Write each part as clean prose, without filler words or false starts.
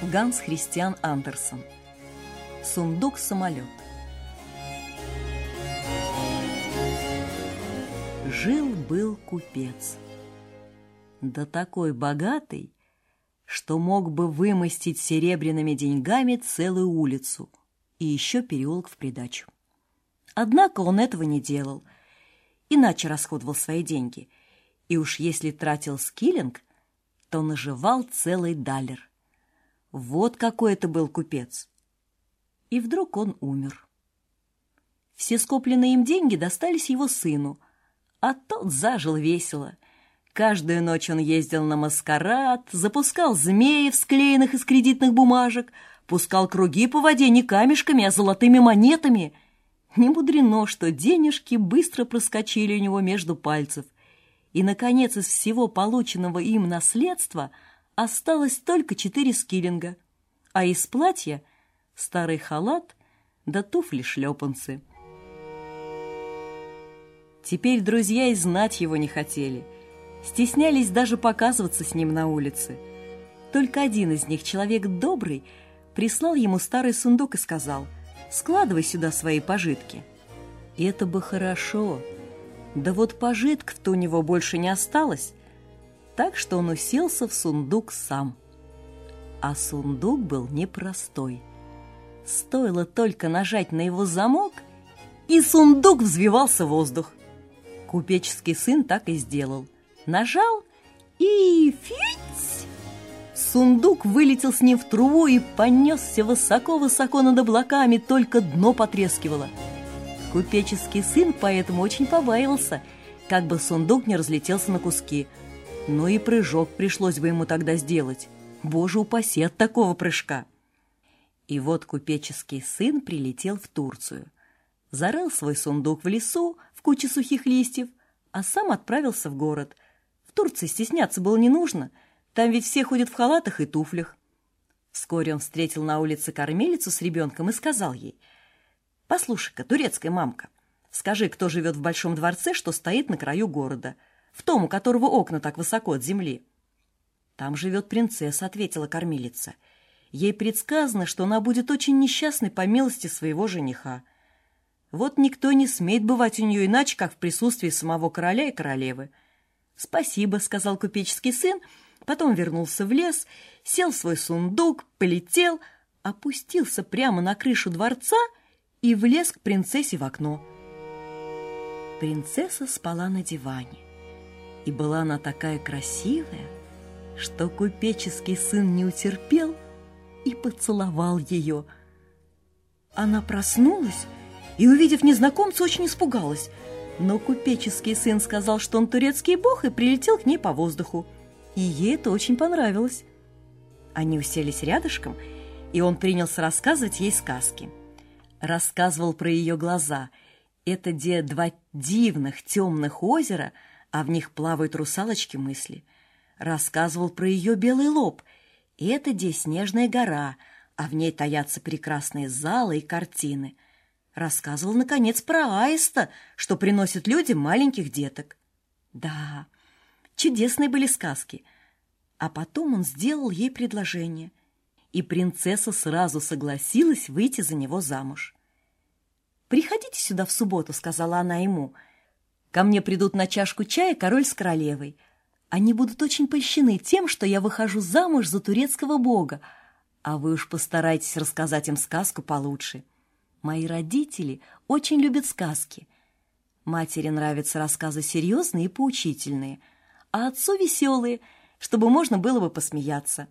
Ганс Христиан Андерсен. Сундук-самолет. Жил-был купец, да такой богатый, что мог бы вымостить серебряными деньгами целую улицу и еще переулок в придачу. Однако он этого не делал, иначе расходовал свои деньги, и уж если тратил скиллинг, то наживал целый даллер. Вот какой это был купец. И вдруг он умер. Все скопленные им деньги достались его сыну, а тот зажил весело. Каждую ночь он ездил на маскарад, запускал змеев, склеенных из кредитных бумажек, пускал круги по воде не камешками, а золотыми монетами. Не мудрено, что денежки быстро проскочили у него между пальцев. И, наконец, из всего полученного им наследства осталось только 4 скиллинга, а из платья — старый халат да туфли-шлепанцы. Теперь друзья и знать его не хотели, стеснялись даже показываться с ним на улице. Только один из них, человек добрый, прислал ему старый сундук и сказал: «Складывай сюда свои пожитки». И это бы хорошо, да вот пожитков-то у него больше не осталось, так что он уселся в сундук сам. А сундук был непростой. Стоило только нажать на его замок, и сундук взвивался в воздух. Купеческий сын так и сделал. Нажал, и фить! Сундук вылетел с ним в трубу и понесся высоко-высоко над облаками, только дно потрескивало. Купеческий сын поэтому очень побаивался, как бы сундук не разлетелся на куски. Ну и прыжок пришлось бы ему тогда сделать. Боже упаси от такого прыжка! И вот купеческий сын прилетел в Турцию. Зарыл свой сундук в лесу в куче сухих листьев, а сам отправился в город. В Турции стесняться было не нужно, там ведь все ходят в халатах и туфлях. Вскоре он встретил на улице кормилицу с ребенком и сказал ей: «Послушай-ка, турецкая мамка, скажи, кто живет в большом дворце, что стоит на краю города, в том, у которого окна так высоко от земли?» «Там живет принцесса», — ответила кормилица. «Ей предсказано, что она будет очень несчастной по милости своего жениха. Вот никто не смеет бывать у нее иначе, как в присутствии самого короля и королевы». «Спасибо», — сказал купеческий сын, потом вернулся в лес, сел в свой сундук, полетел, опустился прямо на крышу дворца и влез к принцессе в окно. Принцесса спала на диване, и была она такая красивая, что купеческий сын не утерпел и поцеловал ее. Она проснулась и, увидев незнакомца, очень испугалась, но купеческий сын сказал, что он турецкий бог, и прилетел к ней по воздуху, и ей это очень понравилось. Они уселись рядышком, и он принялся рассказывать ей сказки. Рассказывал про ее глаза. Это где 2 дивных темных озера, а в них плавают русалочки мысли. Рассказывал про ее белый лоб. Это где снежная гора, а в ней таятся прекрасные залы и картины. Рассказывал, наконец, про аиста, что приносит людям маленьких деток. Да, чудесные были сказки. А потом он сделал ей предложение, и принцесса сразу согласилась выйти за него замуж. «Приходите сюда в субботу», — сказала она ему. «Ко мне придут на чашку чая король с королевой. Они будут очень польщены тем, что я выхожу замуж за турецкого бога, а вы уж постарайтесь рассказать им сказку получше. Мои родители очень любят сказки. Матери нравятся рассказы серьезные и поучительные, а отцу веселые, чтобы можно было бы посмеяться.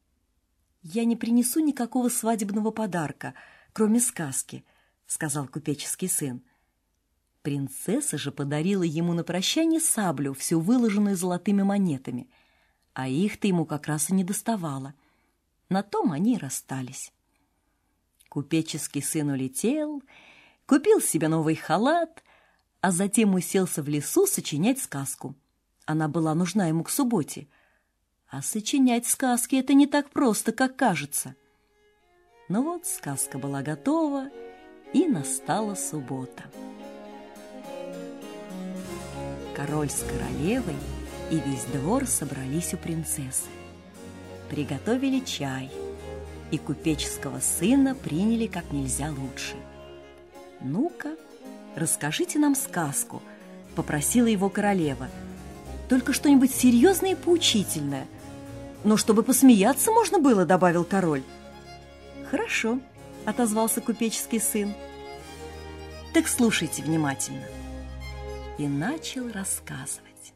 Я не принесу никакого свадебного подарка, кроме сказки», — сказал купеческий сын. Принцесса же подарила ему на прощание саблю, всю выложенную золотыми монетами, а их-то ему как раз и не доставало. На том они и расстались. Купеческий сын улетел, купил себе новый халат, а затем уселся в лесу сочинять сказку. Она была нужна ему к субботе. А сочинять сказки — это не так просто, как кажется. Но вот сказка была готова, и настала суббота. Король с королевой и весь двор собрались у принцессы. Приготовили чай, и купеческого сына приняли как нельзя лучше. «Ну-ка, расскажите нам сказку», — попросила его королева. «Только что-нибудь серьезное и поучительное. Но чтобы посмеяться можно было», — добавил король. «Хорошо», — отозвался купеческий сын. «Так слушайте внимательно». И начал рассказывать.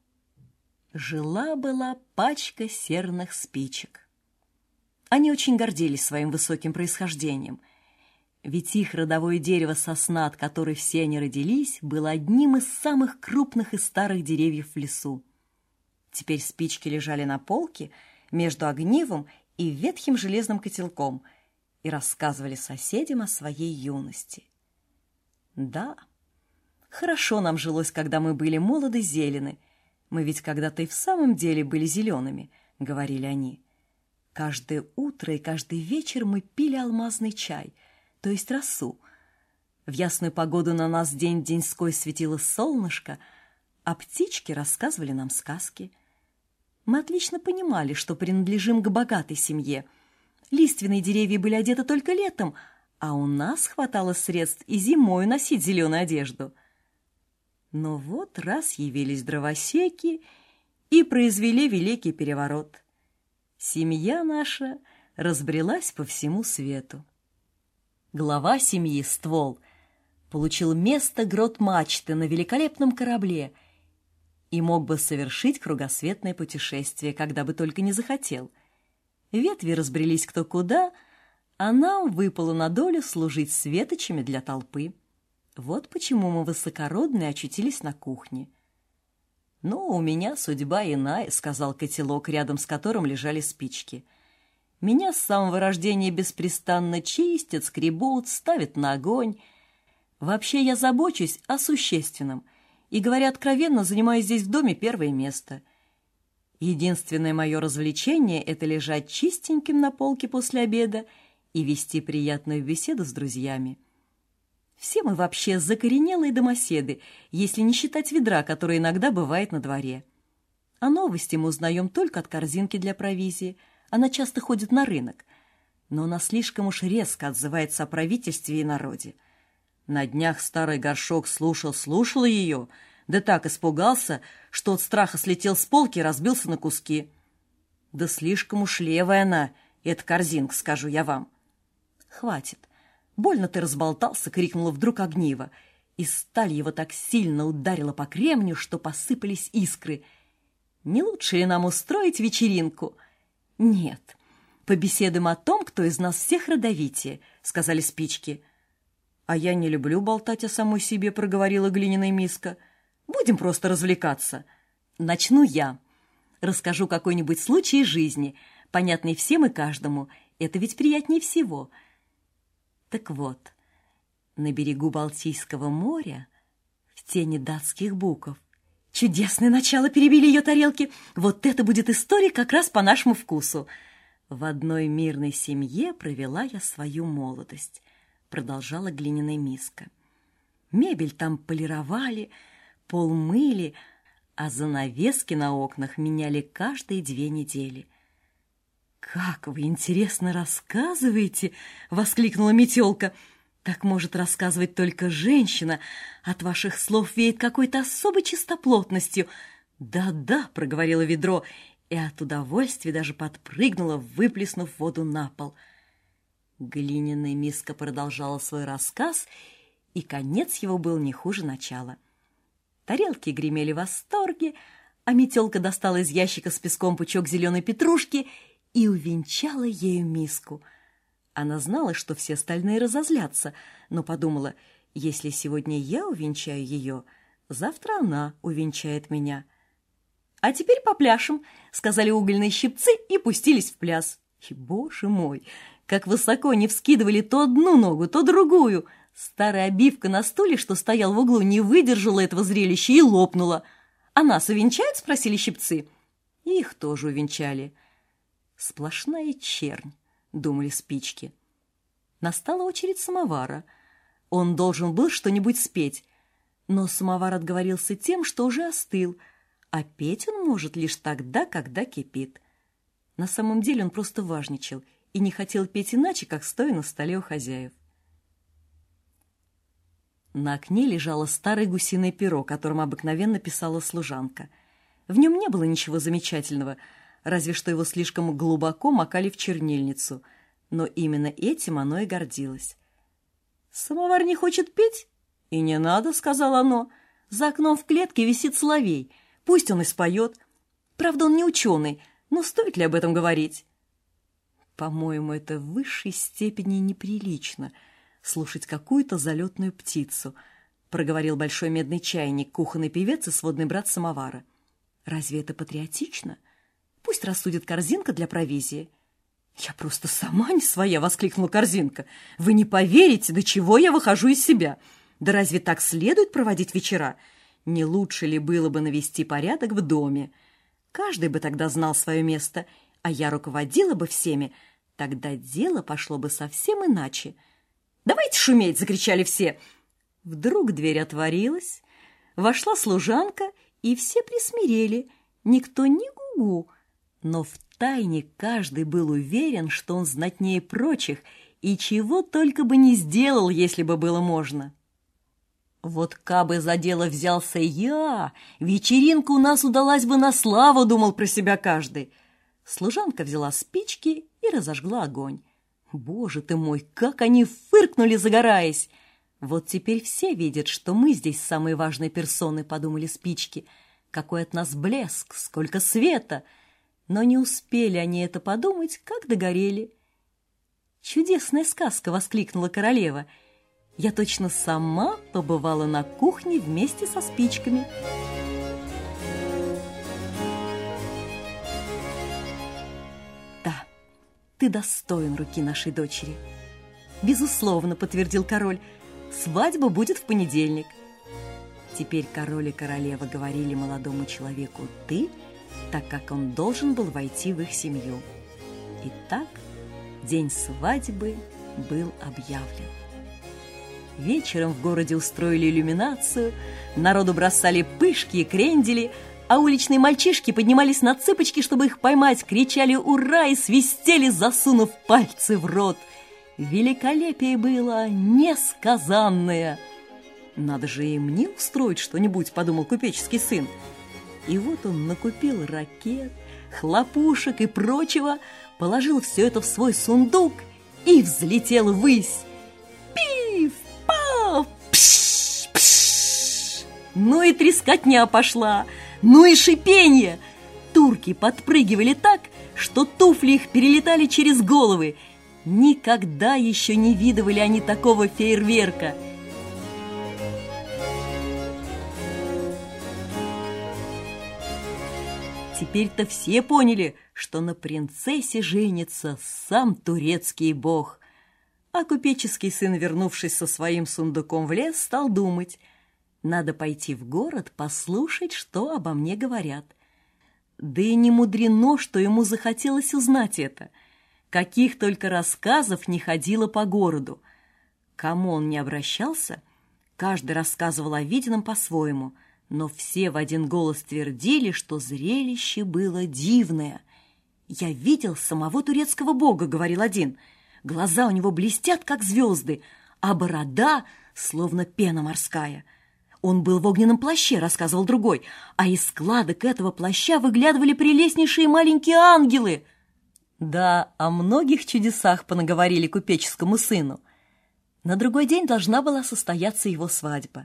Жила-была пачка серных спичек. Они очень гордились своим высоким происхождением, ведь их родовое дерево сосна, от которой все они родились, было одним из самых крупных и старых деревьев в лесу. Теперь спички лежали на полке между огнивом и ветхим железным котелком и рассказывали соседям о своей юности. Да, хорошо нам жилось, когда мы были молоды зелены. Мы ведь когда-то и в самом деле были зелеными, — говорили они. Каждое утро и каждый вечер мы пили алмазный чай, то есть росу. В ясную погоду на нас день-деньской светило солнышко, а птички рассказывали нам сказки. Мы отлично понимали, что принадлежим к богатой семье. Лиственные деревья были одеты только летом, а у нас хватало средств и зимой носить зеленую одежду. Но вот раз явились дровосеки и произвели великий переворот. Семья наша разбрелась по всему свету. Глава семьи, Ствол, получил место грот-мачты на великолепном корабле и мог бы совершить кругосветное путешествие, когда бы только не захотел. Ветви разбрелись кто куда, а нам выпало на долю служить светочами для толпы. Вот почему мы высокородные очутились на кухне. «Ну, у меня судьба иная», — сказал котелок, рядом с которым лежали спички. «Меня с самого рождения беспрестанно чистят, скребут, ставят на огонь. Вообще я забочусь о существенном и, говоря откровенно, занимаю здесь в доме первое место. Единственное мое развлечение — это лежать чистеньким на полке после обеда и вести приятную беседу с друзьями. Все мы вообще закоренелые домоседы, если не считать ведра, которое иногда бывает на дворе. А новости мы узнаем только от корзинки для провизии. Она часто ходит на рынок, но она слишком уж резко отзывается о правительстве и народе. На днях старый горшок слушал ее, да так испугался, что от страха слетел с полки и разбился на куски. Да слишком уж левая она, эта корзинка, скажу я вам. «Хватит. Больно ты разболтался», — крикнула вдруг огниво, и сталь его так сильно ударила по кремню, что посыпались искры. «Не лучше ли нам устроить вечеринку?» «Нет, побеседуем о том, кто из нас всех родовитее», — сказали спички. «А я не люблю болтать о самой себе», — проговорила глиняная миска. «Будем просто развлекаться. Начну я. Расскажу какой-нибудь случай из жизни, понятный всем и каждому. Это ведь приятнее всего». Так вот, на берегу Балтийского моря, в тени датских буков, чудесное начало, перебили ее тарелки. Вот это будет история как раз по нашему вкусу. В одной мирной семье провела я свою молодость, продолжала глиняная миска. Мебель там полировали, пол мыли, а занавески на окнах меняли каждые 2 недели. «Как вы интересно рассказываете!» — воскликнула Метелка. «Так может рассказывать только женщина. От ваших слов веет какой-то особой чистоплотностью». «Да-да», — проговорило ведро, и от удовольствия даже подпрыгнула, выплеснув воду на пол. Глиняная миска продолжала свой рассказ, и конец его был не хуже начала. Тарелки гремели в восторге, а Метелка достала из ящика с песком пучок зеленой петрушки и увенчала ею миску. Она знала, что все остальные разозлятся, но подумала, если сегодня я увенчаю ее, завтра она увенчает меня. «А теперь попляшем», — сказали угольные щипцы и пустились в пляс. И, боже мой, как высоко они вскидывали то одну ногу, то другую. Старая обивка на стуле, что стоял в углу, не выдержала этого зрелища и лопнула. «А нас увенчают?» — спросили щипцы. И их тоже увенчали. «Сплошная чернь», — думали спички. Настала очередь самовара. Он должен был что-нибудь спеть, но самовар отговорился тем, что уже остыл, а петь он может лишь тогда, когда кипит. На самом деле он просто важничал, и не хотел петь иначе, как стоя на столе у хозяев. На окне лежало старое гусиное перо, которым обыкновенно писала служанка. В нем не было ничего замечательного, разве что его слишком глубоко макали в чернильницу, но именно этим оно и гордилось. «Самовар не хочет петь?» «И не надо», — сказала оно. «За окном в клетке висит соловей. Пусть он и споет. Правда, он не ученый, но стоит ли об этом говорить?» «По-моему, это в высшей степени неприлично — слушать какую-то залетную птицу», — проговорил большой медный чайник, кухонный певец и сводный брат самовара. «Разве это патриотично? Пусть рассудит Корзинка для провизии». «Я просто сама не своя!» — воскликнула Корзинка. «Вы не поверите, до чего я выхожу из себя! Да разве так следует проводить вечера? Не лучше ли было бы навести порядок в доме? Каждый бы тогда знал свое место, а я руководила бы всеми. Тогда дело пошло бы совсем иначе». «Давайте шуметь!» — закричали все. Вдруг дверь отворилась, вошла служанка, и все присмирели. Никто ни гу-гу, но втайне каждый был уверен, что он знатнее прочих, и чего только бы не сделал, если бы было можно. «Вот кабы за дело взялся я, вечеринка у нас удалась бы на славу», — думал про себя каждый. Служанка взяла спички и разожгла огонь. Боже ты мой, как они фыркнули, загораясь! Вот теперь все видят, что мы здесь самые важные персоны, подумали спички. Какой от нас блеск, сколько света! Но не успели они это подумать, как догорели. «Чудесная сказка!» — воскликнула королева. «Я точно сама побывала на кухне вместе со спичками». «Да, ты достоин руки нашей дочери». «Безусловно», — подтвердил король, — «свадьба будет в понедельник». Теперь король и королева говорили молодому человеку «ты», так как он должен был войти в их семью. Итак, день свадьбы был объявлен. Вечером в городе устроили иллюминацию, народу бросали пышки и крендели, а уличные мальчишки поднимались на цыпочки, чтобы их поймать, кричали «Ура!» и свистели, засунув пальцы в рот. Великолепие было несказанное. «Надо же и мне устроить что-нибудь», — подумал купеческий сын. И вот он накупил ракет, хлопушек и прочего, положил все это в свой сундук и взлетел ввысь. Пиф-паф! Пш-пш! Ну и трескотня пошла, ну и шипенье. Турки подпрыгивали так, что туфли их перелетали через головы. Никогда еще не видывали они такого фейерверка. Теперь-то все поняли, что на принцессе женится сам турецкий бог. А купеческий сын, вернувшись со своим сундуком в лес, стал думать: надо пойти в город, послушать, что обо мне говорят. Да и не мудрено, что ему захотелось узнать это. Каких только рассказов не ходило по городу. Кому он не обращался, каждый рассказывал о виденном по-своему, но все в один голос твердили, что зрелище было дивное. «Я видел самого турецкого бога», — говорил один. «Глаза у него блестят, как звезды, а борода словно пена морская. Он был в огненном плаще», — рассказывал другой, «а из складок этого плаща выглядывали прелестнейшие маленькие ангелы». Да, о многих чудесах понаговорили купеческому сыну. На другой день должна была состояться его свадьба.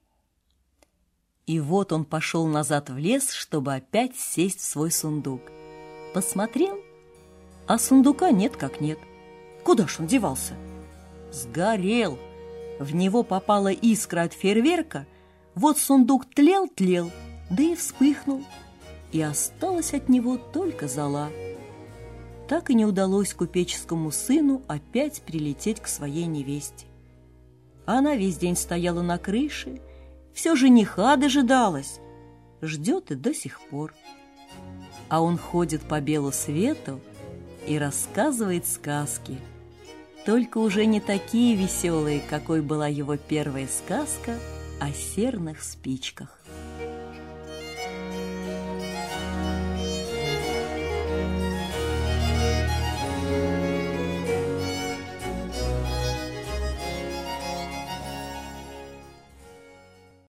И вот он пошел назад в лес, чтобы опять сесть в свой сундук. Посмотрел, а сундука нет как нет. Куда ж он девался? Сгорел. В него попала искра от фейерверка. Вот сундук тлел, да и вспыхнул. И осталась от него только зола. Так и не удалось купеческому сыну опять прилететь к своей невесте. Она весь день стояла на крыше, все жениха дожидалась, ждет и до сих пор. А он ходит по белу свету и рассказывает сказки, только уже не такие веселые, какой была его первая сказка о серных спичках.